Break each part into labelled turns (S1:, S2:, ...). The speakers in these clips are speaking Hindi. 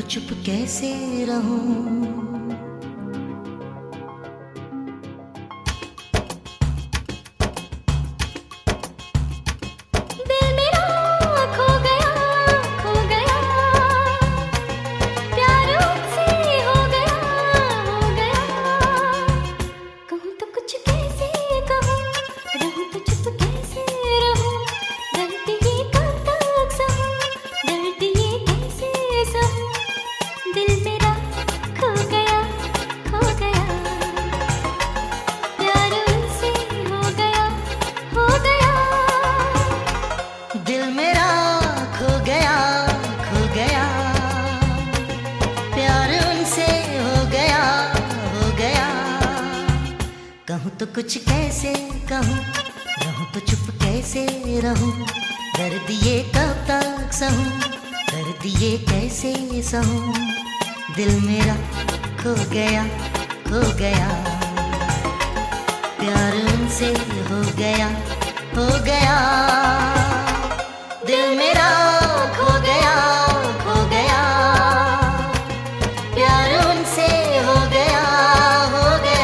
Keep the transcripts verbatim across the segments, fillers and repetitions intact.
S1: चुप कैसे रहूं। कहूँ तो कुछ कैसे कहूँ, रहूँ तो चुप कैसे रहूँ। दर्द ये कब तक सहूँ, दर्द ये कैसे सहूँ। दिल मेरा खो गया खो गया, प्यार उनसे हो गया हो गया। दिल मेरा खो गया खो गया, प्यार उनसे हो गया हो गया।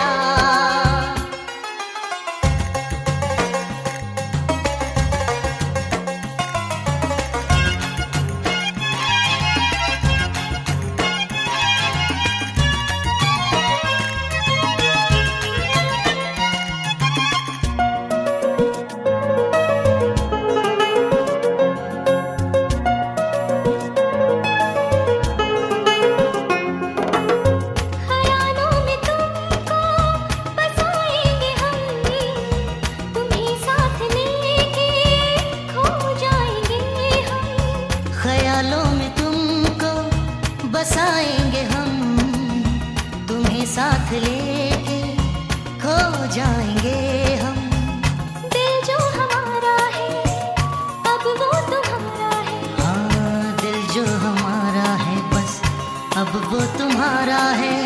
S1: ख्यालों में तुमको बसाएंगे हम, तुम्हें साथ लेके खो जाएंगे हम।
S2: दिल जो हमारा है अब वो तुम्हारा है।
S1: हाँ दिल जो हमारा है बस अब वो तुम्हारा है।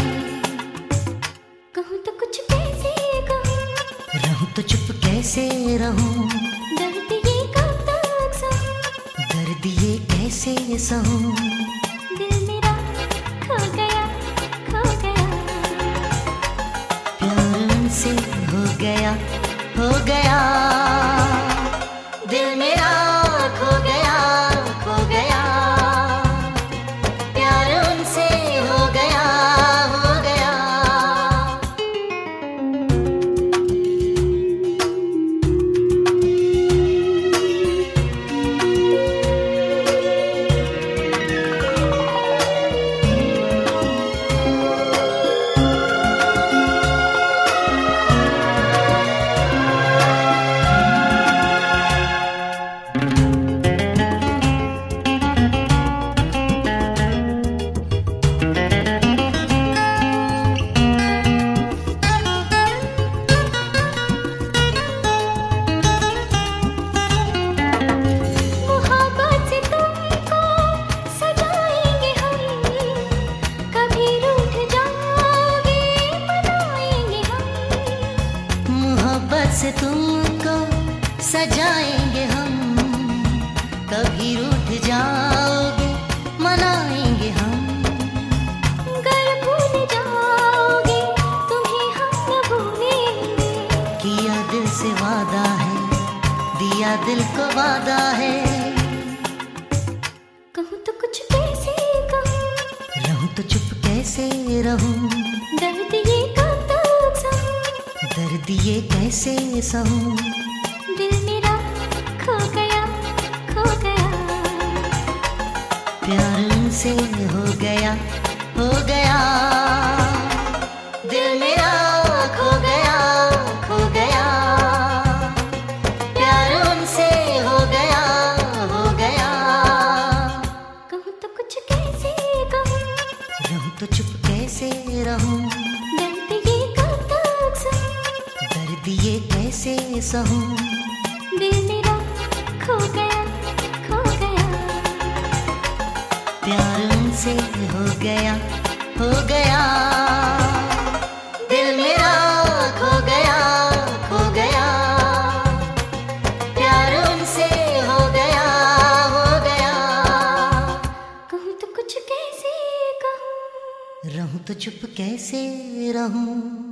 S2: कहूँ तो कुछ कैसे कहूँ,
S1: रहूँ तो चुप कैसे रहूँ।
S2: दर्द ये कब तक सहूँ,
S1: दर्द ये कैसे सहूँ।
S2: दिल मेरा खो गया खो गया,
S1: प्यार उनसे हो गया हो गया। दिल मेरा खो गया खो गया, प्यार उनसे हो गया हो गया। से तुमको सजाएंगे हम, कभी रूठ जाओगे मनाएंगे हम।
S2: अगर भूल जाओगे तुम्हें हम न भूलेंगे।
S1: किया दिल से वादा है, दिया दिल को वादा है।
S2: कहूँ तो कुछ कैसे कहूँ,
S1: रहूँ तो चुप कैसे रहूँ।
S2: दर्द ये कब तक सहूँ,
S1: दर्द ये कैसे सहूँ।
S2: दिल मेरा खो गया खो गया,
S1: प्यार उनसे हो गया हो गया। दिल मेरा खो गया खो गया, प्यार उनसे हो गया हो गया।
S2: कहूँ तो कुछ कैसे कहूँ,
S1: रहूँ तो चुप कैसे रहूँ।
S2: दर्द ये कब तक सहूँ,
S1: दर्द ये कैसे सहूँ।
S2: दिल मेरा खो गया खो गया,
S1: प्यार उनसे हो गया हो गया। दिल मेरा खो गया खो गया, प्यार उनसे हो गया हो गया।
S2: कहूँ तो कुछ कैसे
S1: तो चुप कैसे रहूं।